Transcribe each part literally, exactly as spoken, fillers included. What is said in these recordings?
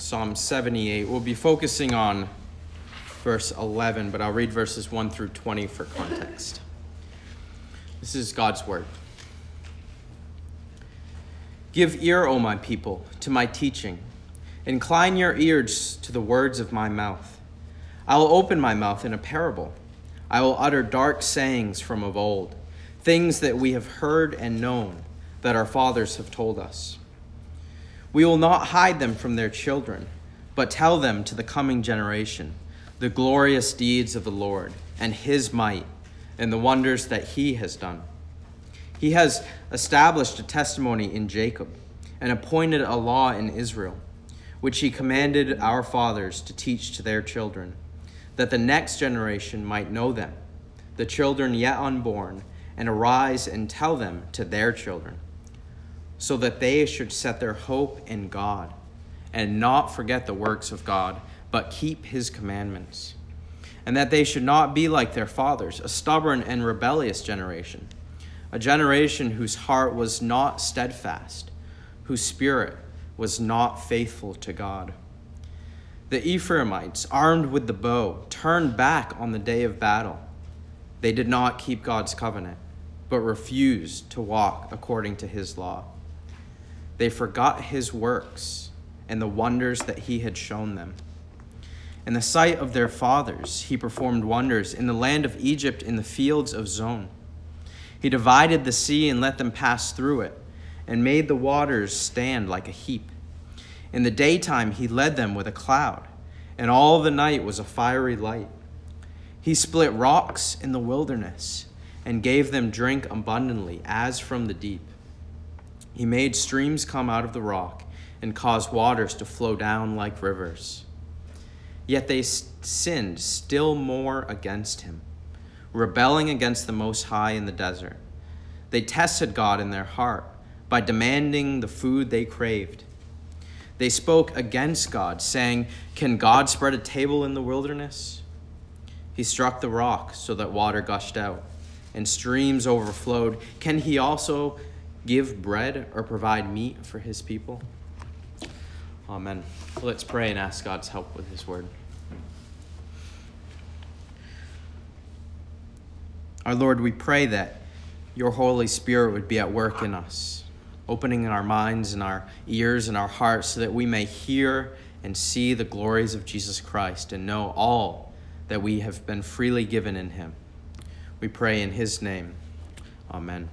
Psalm seventy-eight. We'll be focusing on verse eleven, but I'll read verses one through twenty for context. This is God's word. Give ear, O my people, to my teaching. Incline your ears to the words of my mouth. I will open my mouth in a parable. I will utter dark sayings from of old, things that we have heard and known, that our fathers have told us. We will not hide them from their children, but tell them to the coming generation, the glorious deeds of the Lord and his might and the wonders that he has done. He has established a testimony in Jacob and appointed a law in Israel, which he commanded our fathers to teach to their children, that the next generation might know them, the children yet unborn, and arise and tell them to their children, so that they should set their hope in God and not forget the works of God, but keep his commandments, and that they should not be like their fathers, a stubborn and rebellious generation, a generation whose heart was not steadfast, whose spirit was not faithful to God. The Ephraimites, armed with the bow, turned back on the day of battle. They did not keep God's covenant, but refused to walk according to his law. They forgot his works and the wonders that he had shown them. In the sight of their fathers, he performed wonders in the land of Egypt, in the fields of Zon. He divided the sea and let them pass through it, and made the waters stand like a heap. In the daytime he led them with a cloud, and all the night was a fiery light. He split rocks in the wilderness, and gave them drink abundantly, as from the deep. He made streams come out of the rock, and caused waters to flow down like rivers. Yet they sinned still more against him, rebelling against the Most High in the desert. They tested God in their heart by demanding the food they craved. They spoke against God, saying, "Can God spread a table in the wilderness?" He struck the rock so that water gushed out, and streams overflowed. Can he also give bread or provide meat for his people? Amen. Let's pray and ask God's help with his word. Our Lord, we pray that your Holy Spirit would be at work in us, opening in our minds and our ears and our hearts so that we may hear and see the glories of Jesus Christ and know all that we have been freely given in him. We pray in his name. Amen.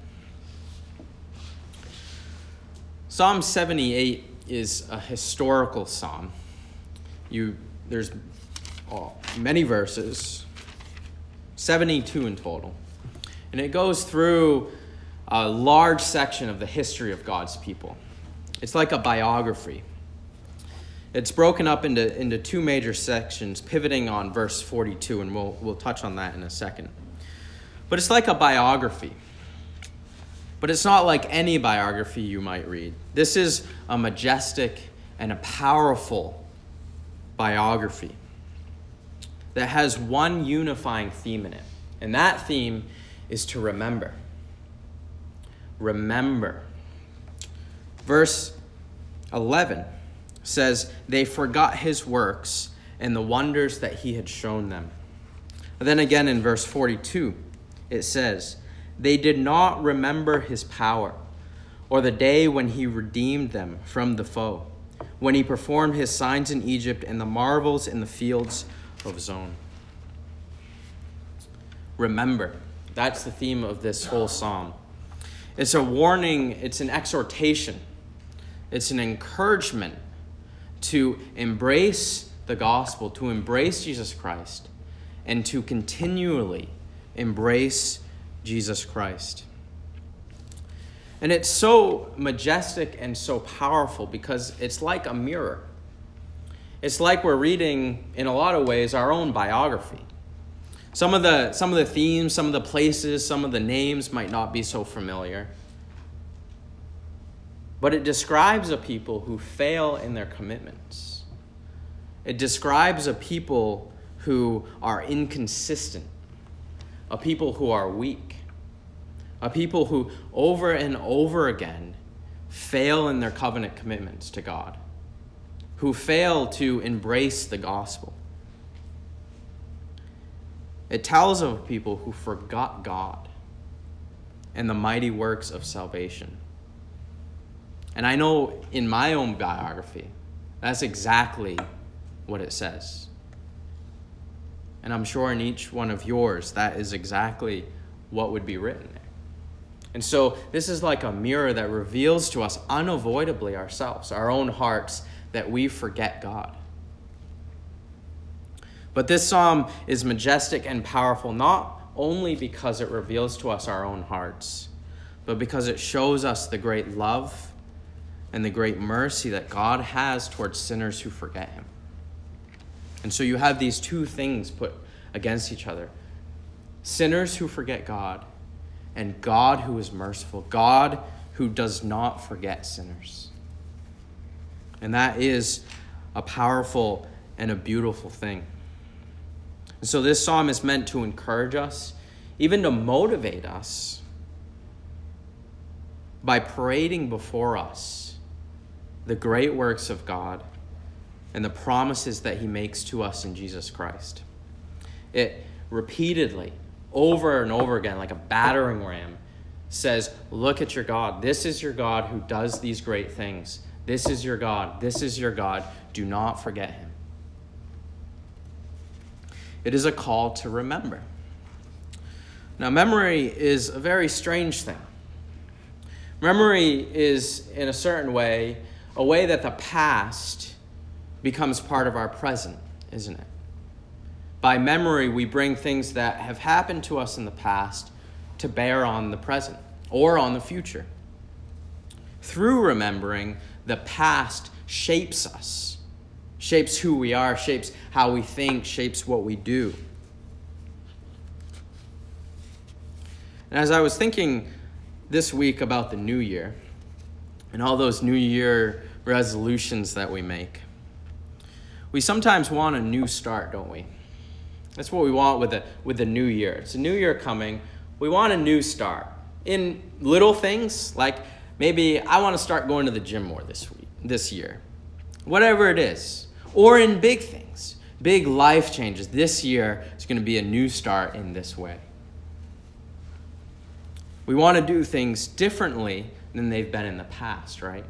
Psalm seventy-eight is a historical psalm. You, there's oh, many verses, seventy-two in total. And it goes through a large section of the history of God's people. It's like a biography. It's broken up into, into two major sections, pivoting on verse forty-two, and we'll, we'll touch on that in a second. But it's like a biography. But it's not like any biography you might read. This is a majestic and a powerful biography that has one unifying theme in it. And that theme is to remember. Remember. Verse eleven says, they forgot his works and the wonders that he had shown them. And then again in verse forty-two, it says, they did not remember his power, or the day when he redeemed them from the foe, when he performed his signs in Egypt and the marvels in the fields of Zon. Remember. That's the theme of this whole psalm. It's a warning, it's an exhortation, it's an encouragement to embrace the gospel, to embrace Jesus Christ, and to continually embrace Jesus Christ. And it's so majestic and so powerful because it's like a mirror. It's like we're reading, in a lot of ways, our own biography. Some of the some of the themes, some of the places, some of the names might not be so familiar. But it describes a people who fail in their commitments. It describes a people who are inconsistent, a people who are weak, a people who over and over again fail in their covenant commitments to God, who fail to embrace the gospel. It tells of people who forgot God and the mighty works of salvation. And I know in my own biography, that's exactly what it says. And I'm sure in each one of yours, that is exactly what would be written there. And so this is like a mirror that reveals to us unavoidably ourselves, our own hearts, that we forget God. But this psalm is majestic and powerful, not only because it reveals to us our own hearts, but because it shows us the great love and the great mercy that God has towards sinners who forget him. And so you have these two things put against each other. Sinners who forget God, and God who is merciful. God who does not forget sinners. And that is a powerful and a beautiful thing. And so this psalm is meant to encourage us, even to motivate us, by parading before us the great works of God and the promises that he makes to us in Jesus Christ. It repeatedly, over and over again, like a battering ram, says, look at your God. This is your God who does these great things. This is your God. This is your God. Do not forget him. It is a call to remember. Now, memory is a very strange thing. Memory is, in a certain way, a way that the past becomes part of our present, isn't it? By memory, we bring things that have happened to us in the past to bear on the present or on the future. Through remembering, the past shapes us, shapes who we are, shapes how we think, shapes what we do. And as I was thinking this week about the new year and all those new year resolutions that we make, we sometimes want a new start, don't we? That's what we want with the, with the new year. It's a new year coming. We want a new start. In little things, like maybe I want to start going to the gym more this week, this year. Whatever it is. Or in big things, big life changes. This year is going to be a new start in this way. We want to do things differently than they've been in the past, right?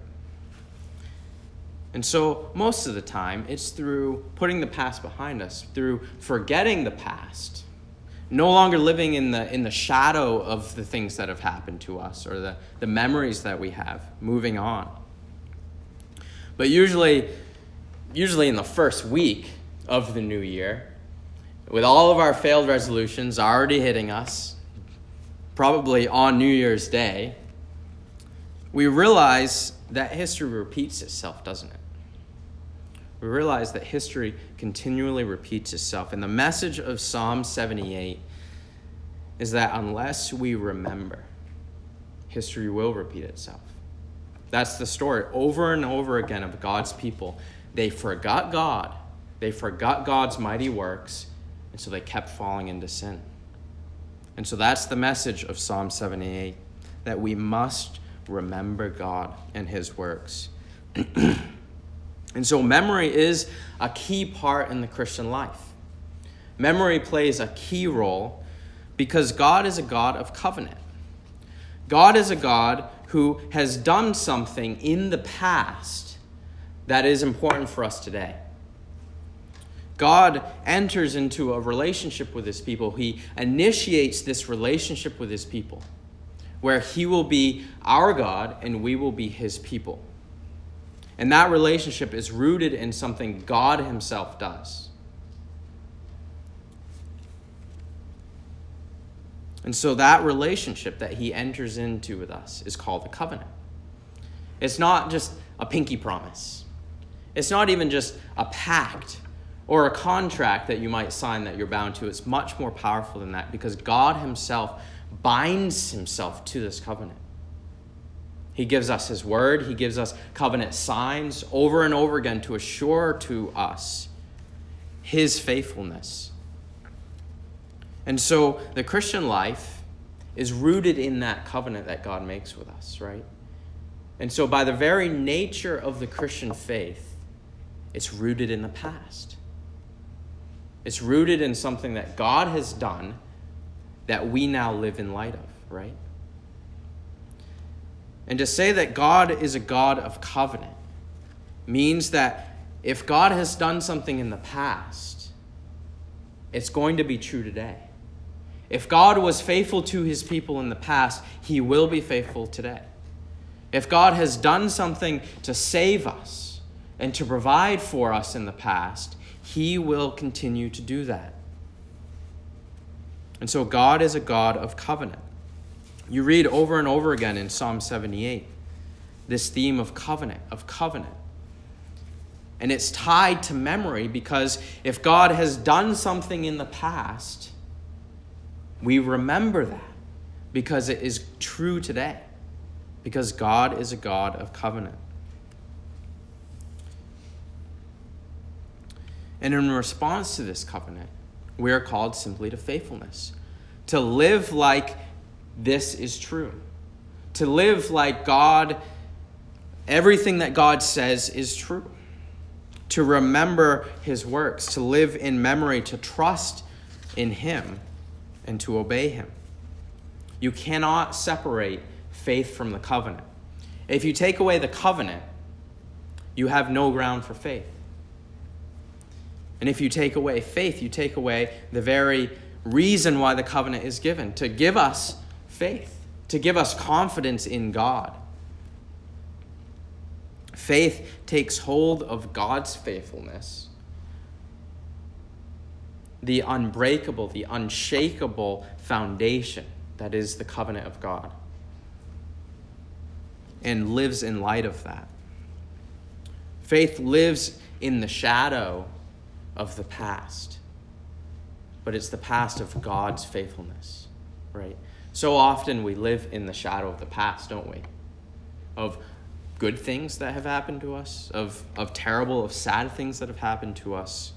And so most of the time, it's through putting the past behind us, through forgetting the past, no longer living in the in the shadow of the things that have happened to us or the, the memories that we have, moving on. But usually, usually in the first week of the new year, with all of our failed resolutions already hitting us, probably on New Year's Day, we realize that history repeats itself, doesn't it? We realize that history continually repeats itself. And the message of Psalm seventy-eight is that unless we remember, history will repeat itself. That's the story over and over again of God's people. They forgot God. They forgot God's mighty works, and so they kept falling into sin. And so that's the message of Psalm seventy-eight, that we must remember God and his works. And so memory is a key part in the Christian life. Memory plays a key role because God is a God of covenant. God is a God who has done something in the past that is important for us today. God enters into a relationship with his people. He initiates this relationship with his people where he will be our God and we will be his people. And that relationship is rooted in something God himself does. And so that relationship that he enters into with us is called a covenant. It's not just a pinky promise. It's not even just a pact or a contract that you might sign that you're bound to. It's much more powerful than that because God himself binds himself to this covenant. He gives us his word. He gives us covenant signs over and over again to assure to us his faithfulness. And so the Christian life is rooted in that covenant that God makes with us, right? And so by the very nature of the Christian faith, It's rooted in the past. It's rooted in something that God has done that we now live in light of, right? And to say that God is a God of covenant means that if God has done something in the past, it's going to be true today. If God was faithful to his people in the past, he will be faithful today. If God has done something to save us and to provide for us in the past, he will continue to do that. And so God is a God of covenant. You read over and over again in Psalm seventy-eight, this theme of covenant, of covenant. And it's tied to memory because if God has done something in the past, we remember that because it is true today, because God is a God of covenant. And in response to this covenant, we are called simply to faithfulness, to live like this is true, to live like God, everything that God says is true, to remember his works, to live in memory, to trust in him, and to obey him. You cannot separate faith from the covenant. If you take away the covenant, you have no ground for faith. And if you take away faith, you take away the very reason why the covenant is given, to give us faith, to give us confidence in God. Faith takes hold of God's faithfulness, the unbreakable, the unshakable foundation that is the covenant of God, and lives in light of that. Faith lives in the shadow of the past, but it's the past of God's faithfulness, right? So often we live in the shadow of the past, don't we? Of good things that have happened to us, of, of terrible, of sad things that have happened to us.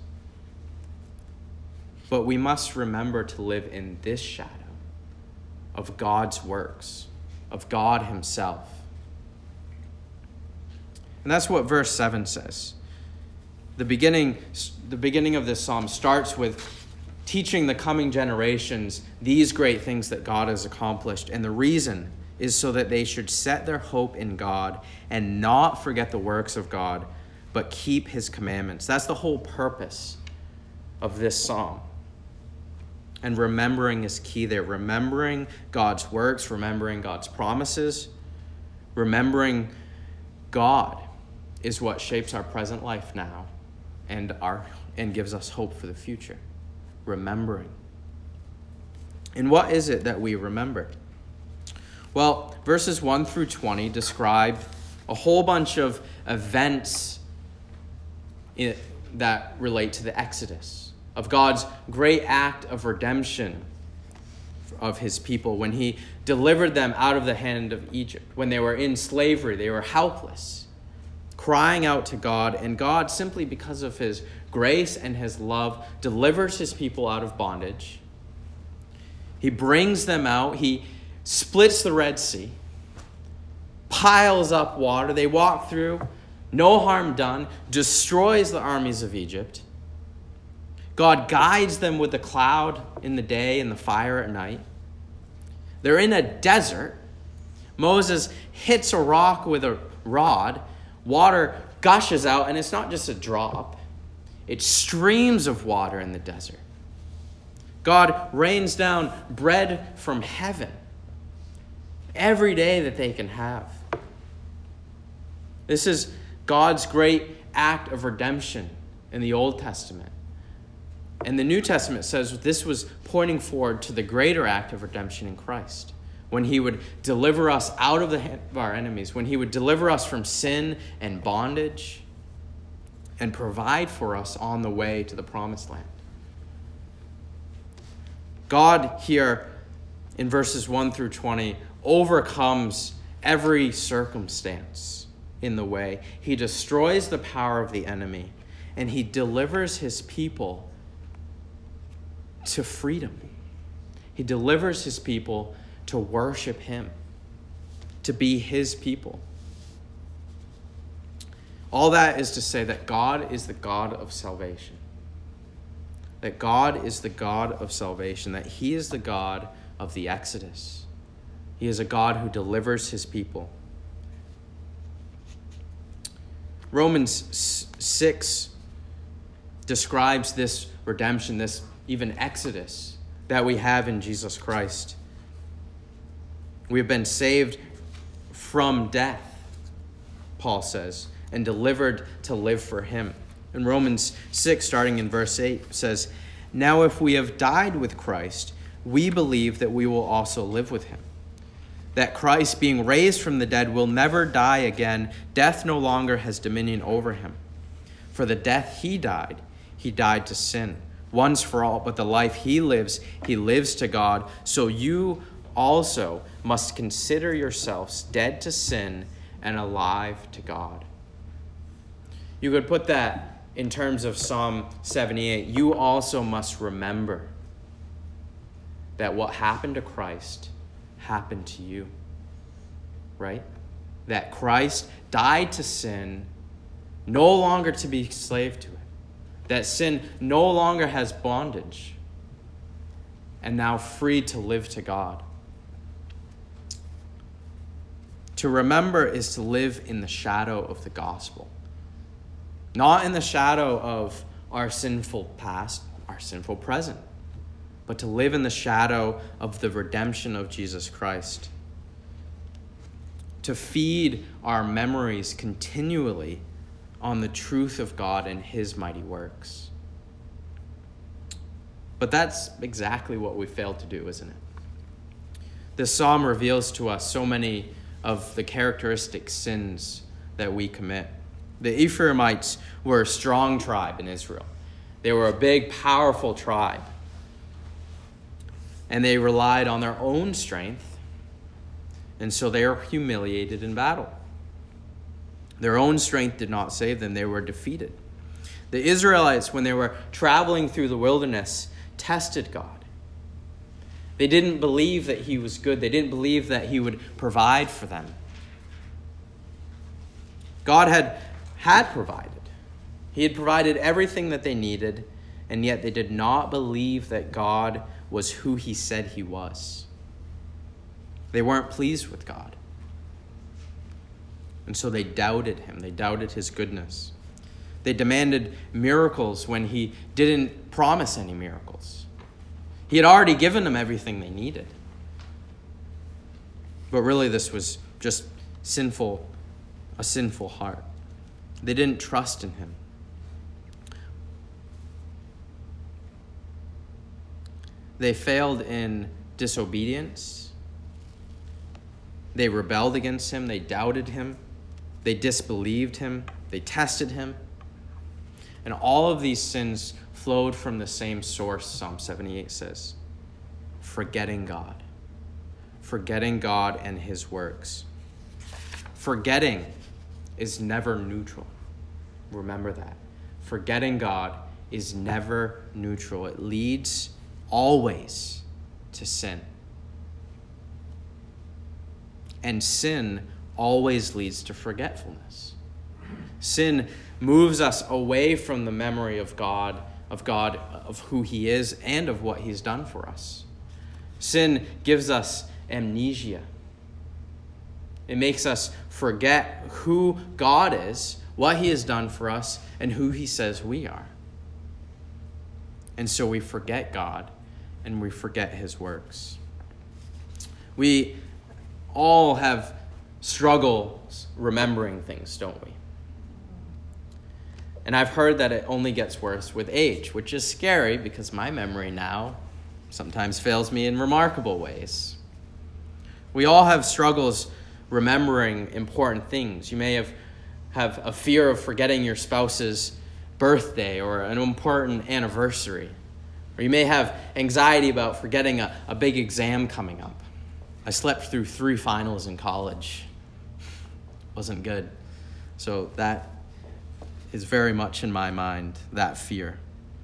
But we must remember to live in this shadow of God's works, of God himself. And that's what verse seven says. The beginning, the beginning of this psalm starts with teaching the coming generations these great things that God has accomplished. And the reason is so that they should set their hope in God and not forget the works of God, but keep his commandments. That's the whole purpose of this psalm. And remembering is key there. Remembering God's works, remembering God's promises, remembering God is what shapes our present life now and our and gives us hope for the future. Remembering. And what is it that we remember? Well, verses one through twenty describe a whole bunch of events in, that relate to the Exodus, of God's great act of redemption of his people when he delivered them out of the hand of Egypt. When they were in slavery, they were helpless, crying out to God, and God, simply because of his grace and his love, delivers his people out of bondage. He brings them out. He splits the Red Sea, piles up water. They walk through, no harm done, destroys the armies of Egypt. God guides them with the cloud in the day and the fire at night. They're in a desert. Moses hits a rock with a rod. Water gushes out, and it's not just a drop. It's streams of water in the desert. God rains down bread from heaven every day that they can have. This is God's great act of redemption in the Old Testament. And the New Testament says this was pointing forward to the greater act of redemption in Christ, when he would deliver us out of the hand of our enemies, when he would deliver us from sin and bondage and provide for us on the way to the promised land. God here in verses one through twenty overcomes every circumstance in the way. He destroys the power of the enemy, and he delivers his people to freedom. He delivers his people to worship him, to be his people. All that is to say that God is the God of salvation. That God is the God of salvation. That he is the God of the Exodus. He is a God who delivers his people. Romans six describes this redemption, this even exodus that we have in Jesus Christ. We have been saved from death, Paul says, and delivered to live for him. In Romans six, starting in verse eight, says, "Now if we have died with Christ, we believe that we will also live with him. That Christ, being raised from the dead, will never die again. Death no longer has dominion over him. For the death he died, he died to sin, once for all, but the life he lives, he lives to God. So you also must consider yourselves dead to sin and alive to God." You could put that in terms of Psalm seventy-eight. You also must remember that what happened to Christ happened to you, right? That Christ died to sin, no longer to be slave to it. That sin no longer has bondage, and now free to live to God. To remember is to live in the shadow of the gospel. Not in the shadow of our sinful past, our sinful present, but to live in the shadow of the redemption of Jesus Christ. To feed our memories continually on the truth of God and his mighty works. But that's exactly what we failed to do, isn't it? This psalm reveals to us so many of the characteristic sins that we commit. The Ephraimites were a strong tribe in Israel. They were a big, powerful tribe. And they relied on their own strength, and so they were humiliated in battle. Their own strength did not save them. They were defeated. The Israelites, when they were traveling through the wilderness, tested God. They didn't believe that he was good. They didn't believe that he would provide for them. God had, had provided. He had provided everything that they needed, and yet they did not believe that God was who he said he was. They weren't pleased with God. And so they doubted him. They doubted his goodness. They demanded miracles when he didn't promise any miracles. He had already given them everything they needed. But really this was just sinful, a sinful heart. They didn't trust in him. They failed in disobedience. They rebelled against him. They doubted him. They disbelieved him. They tested him. And all of these sins flowed from the same source, Psalm seventy-eight says. Forgetting God. Forgetting God and his works. Forgetting is never neutral. Remember that. Forgetting God is never neutral. It leads always to sin. And sin always leads to forgetfulness. Sin moves us away from the memory of God, of God, of who he is, and of what he's done for us. Sin gives us amnesia. It makes us forget who God is, what he has done for us, and who he says we are. And so we forget God, and we forget his works. We all have struggles remembering things, don't we? And I've heard that it only gets worse with age, which is scary because my memory now sometimes fails me in remarkable ways. We all have struggles remembering important things. You may have, have a fear of forgetting your spouse's birthday or an important anniversary. Or you may have anxiety about forgetting a, a big exam coming up. I slept through three finals in college. Wasn't good. So that is very much in my mind, that fear.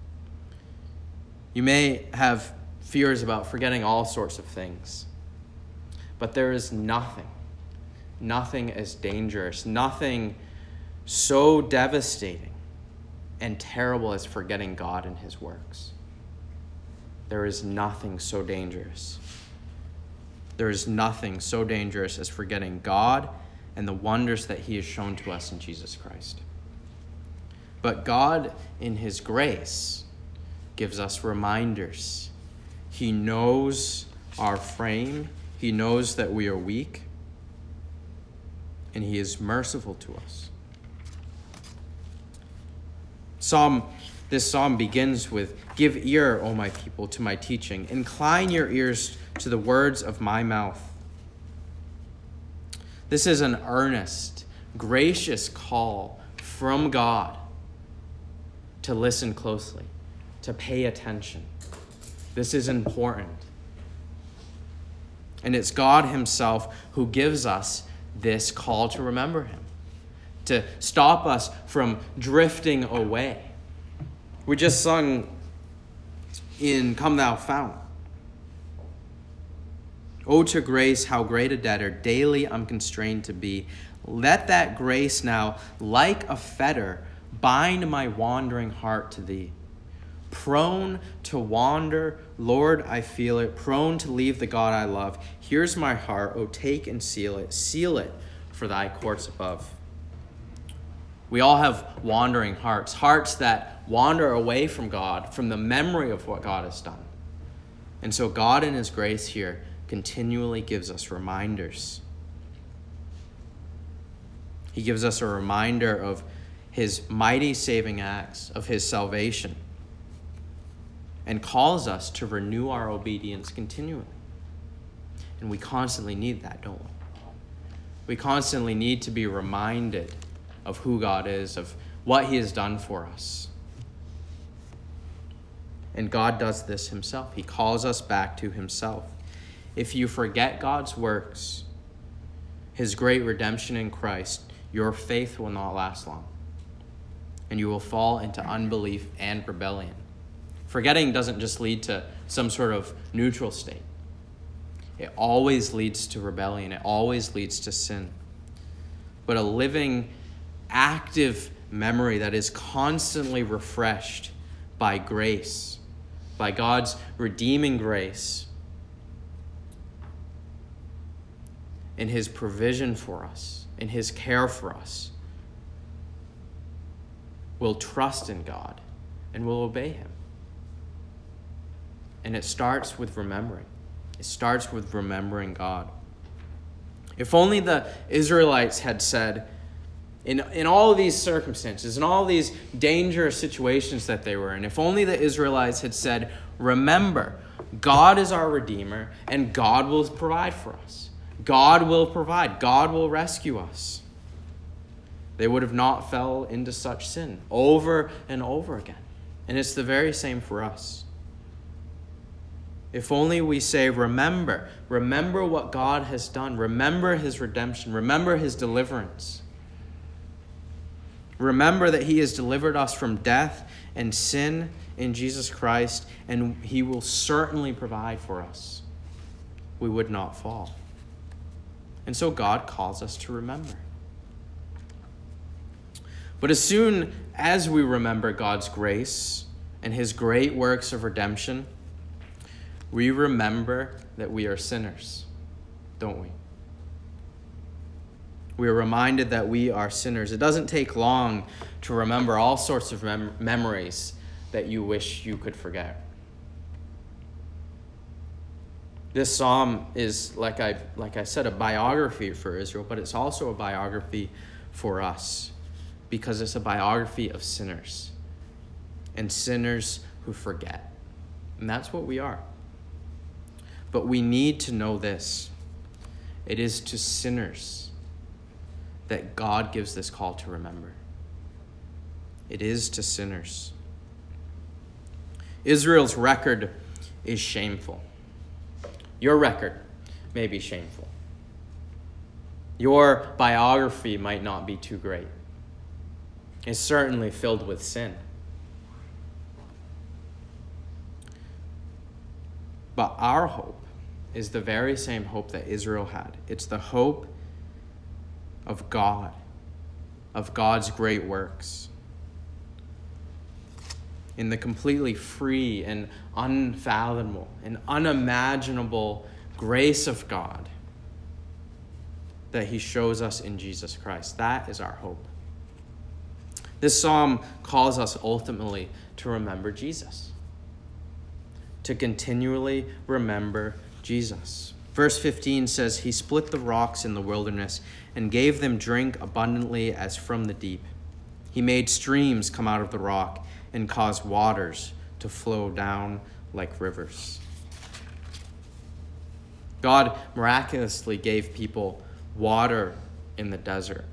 You may have fears about forgetting all sorts of things. But there is nothing, nothing as dangerous, nothing so devastating and terrible as forgetting God and his works. There is nothing so dangerous. There is nothing so dangerous as forgetting God and the wonders that he has shown to us in Jesus Christ. But God, in his grace, gives us reminders. He knows our frame. He knows that we are weak. And he is merciful to us. Psalm, this psalm begins with, "Give ear, O my people, to my teaching. Incline your ears to the words of my mouth." This is an earnest, gracious call from God to listen closely, to pay attention. This is important. And it's God himself who gives us this call to remember him, to stop us from drifting away. We just sung in Come Thou Fount. "Oh, to grace, how great a debtor daily I'm constrained to be. Let that grace now, like a fetter, bind my wandering heart to thee. Prone to wander, Lord, I feel it. Prone to leave the God I love. Here's my heart, oh, take and seal it. Seal it for thy courts above." We all have wandering hearts, hearts that wander away from God, from the memory of what God has done. And so God in his grace here continually gives us reminders. He gives us a reminder of his mighty saving acts, of his salvation, and calls us to renew our obedience continually. And we constantly need that, don't we? We constantly need to be reminded of who God is, of what he has done for us. And God does this himself. He calls us back to himself. If you forget God's works, his great redemption in Christ, your faith will not last long, and you will fall into unbelief and rebellion. Forgetting doesn't just lead to some sort of neutral state. It always leads to rebellion. It always leads to sin. But a living, active memory that is constantly refreshed by grace, by God's redeeming grace, in his provision for us, in his care for us, will trust in God and will obey him. And it starts with remembering. It starts with remembering God. If only the Israelites had said, in, in all of these circumstances, in all these dangerous situations that they were in, if only the Israelites had said, remember, God is our Redeemer, and God will provide for us. God will provide. God will rescue us. They would have not fell into such sin over and over again. And it's the very same for us. If only we say, remember, remember what God has done. Remember his redemption. Remember his deliverance. Remember that he has delivered us from death and sin in Jesus Christ, and he will certainly provide for us. We would not fall. And so God calls us to remember. But as soon as we remember God's grace and his great works of redemption, we remember that we are sinners, don't we? We are reminded that we are sinners. It doesn't take long to remember all sorts of mem- memories that you wish you could forget. This psalm is, like I, like I said, a biography for Israel, but it's also a biography for us because it's a biography of sinners and sinners who forget. And that's what we are. But we need to know this. It is to sinners that God gives this call to remember. It is to sinners. Israel's record is shameful. Your record may be shameful. Your biography might not be too great. It's certainly filled with sin. But our hope is the very same hope that Israel had. It's the hope of God of God's great works, in the completely free and unfathomable and unimaginable grace of God that he shows us in Jesus Christ. That is our hope. This psalm calls us ultimately to remember Jesus, to continually remember Jesus. Verse fifteen says, he split the rocks in the wilderness and gave them drink abundantly as from the deep. He made streams come out of the rock and caused waters to flow down like rivers. God miraculously gave people water in the desert.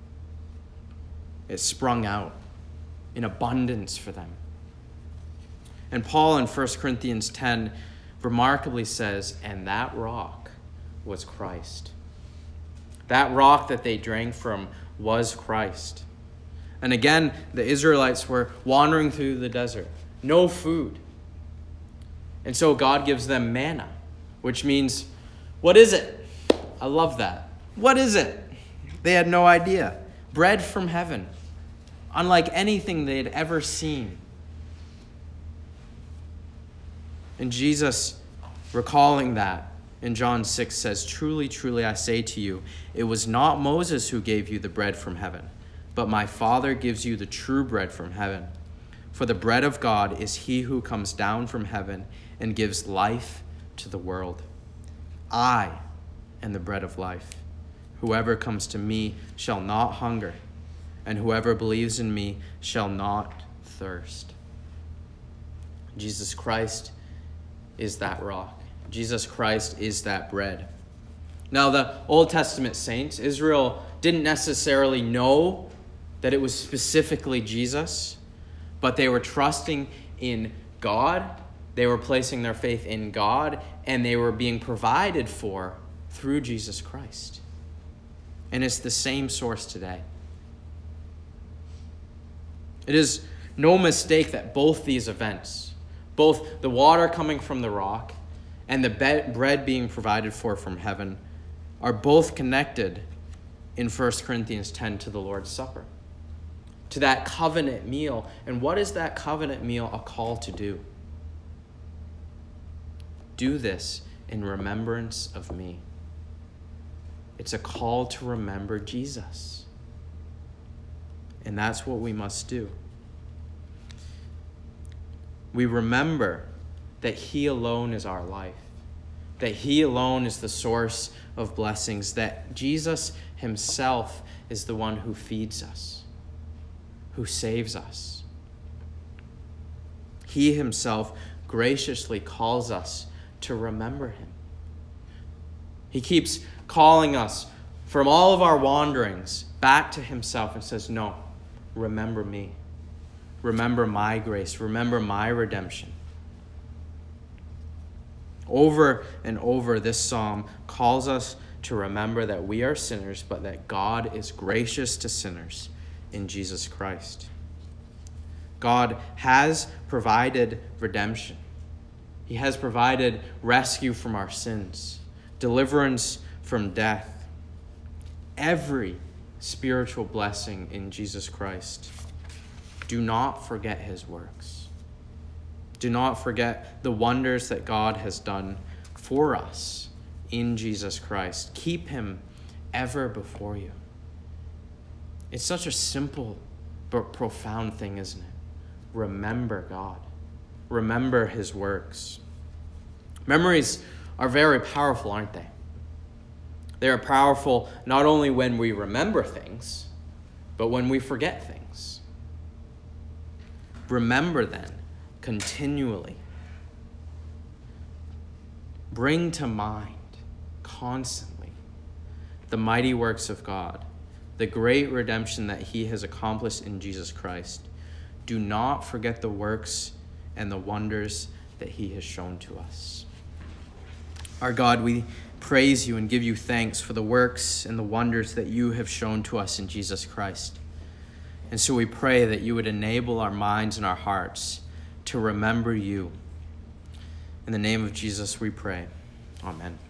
It sprung out in abundance for them. And Paul in First Corinthians ten remarkably says, and that rock was Christ. That rock that they drank from was Christ. And again, the Israelites were wandering through the desert, no food. And so God gives them manna, which means, what is it? I love that. What is it? They had no idea. Bread from heaven, unlike anything they had ever seen. And Jesus, recalling that in John six, says, truly, truly, I say to you, it was not Moses who gave you the bread from heaven, but my Father gives you the true bread from heaven. For the bread of God is he who comes down from heaven and gives life to the world. I am the bread of life. Whoever comes to me shall not hunger, and whoever believes in me shall not thirst. Jesus Christ is that rock. Jesus Christ is that bread. Now, the Old Testament saints, Israel didn't necessarily know that it was specifically Jesus, but they were trusting in God. They were placing their faith in God, and they were being provided for through Jesus Christ. And it's the same source today. It is no mistake that both these events, both the water coming from the rock and the bread being provided for from heaven, are both connected in First Corinthians ten to the Lord's Supper, to that covenant meal. And what is that covenant meal a call to do? Do this in remembrance of me. It's a call to remember Jesus. And that's what we must do. We remember that he alone is our life, that he alone is the source of blessings, that Jesus himself is the one who feeds us, who saves us. He himself graciously calls us to remember him. He keeps calling us from all of our wanderings back to himself and says, no, remember me. Remember my grace. Remember my redemption. Over and over, this psalm calls us to remember that we are sinners, but that God is gracious to sinners in Jesus Christ. God has provided redemption. He has provided rescue from our sins, deliverance from death, every spiritual blessing in Jesus Christ. Do not forget his works. Do not forget the wonders that God has done for us in Jesus Christ. Keep him ever before you. It's such a simple but profound thing, isn't it? Remember God. Remember his works. Memories are very powerful, aren't they? They are powerful not only when we remember things, but when we forget things. Remember then, continually. Bring to mind, constantly, the mighty works of God, the great redemption that he has accomplished in Jesus Christ. Do not forget the works and the wonders that he has shown to us. Our God, we praise you and give you thanks for the works and the wonders that you have shown to us in Jesus Christ. And so we pray that you would enable our minds and our hearts to remember you. In the name of Jesus we pray. Amen.